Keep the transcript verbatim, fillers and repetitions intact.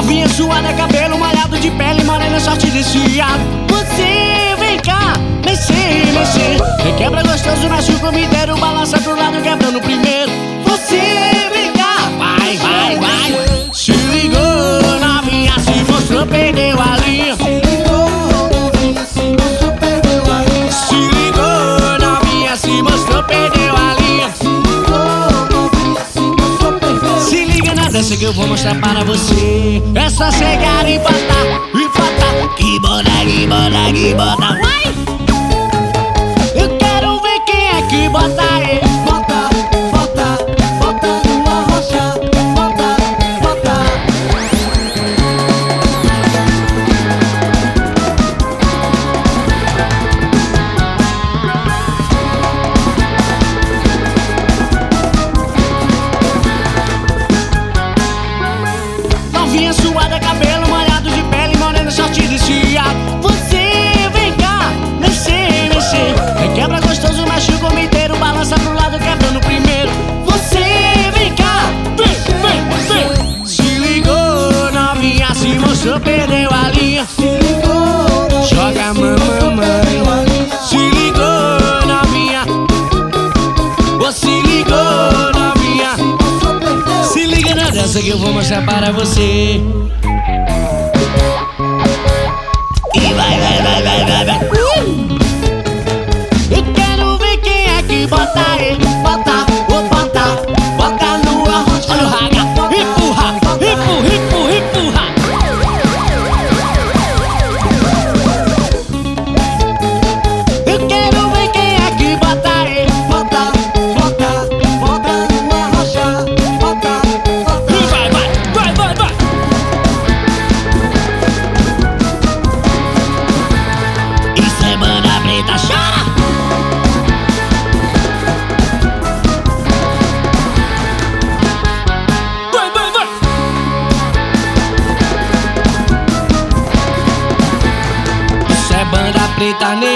Novinha suada, cabelo molhado de pele morena, sorte desfiado. Você vem cá, mexer, mexer. Requebra gostoso, mexe o comideiro, balança pro lado, quebrando primeiro. Você vem cá, vai, vai, vai. Se ligou, novinha, se mostrou, perdeu a linha. Se ligou, novinha, se mostrou, perdeu a linha. Se ligou, novinha, se mostrou, perdeu a linha. Se ligou, novinha, se mostrou, perdeu a linha. Se liga na dança que eu vou mostrar para você. É só chegar e botar, e botar. Que bota, que bota, que bota. Vai! Eu quero ver quem é que bota aí. Bota, bota, bota numa rocha. Bota, bota. Novinha suada, cabelo molhado de pele morena, short desfiado. Você vem cá, mexer, mexer. Requebra gostoso, mexe o comideiro, balança pro lado, quebrando primeiro. Você vem cá, vem, vem, vem. Se ligou, novinha, se mostrou, perdeu a linha. Se ligou, joga a mamãe. Se ligou, novinha. Ô, se ligou, novinha. Se liga na dança que eu vou mostrar para você. E vai, vai, vai, vai, vai, vai. Uh! Eu quero ver quem é que bota aí. Bota, oh, bota, bota no arroz. Olha o raga, empurra, empurra, empurra, empurra. Eu quero ver quem é que bota aí. Bota, bota, bota no arroz. Bota, bota. E vai, vai, vai, vai, vai. Isso é banda preta, chora! Vai, vai, vai! Isso é banda preta,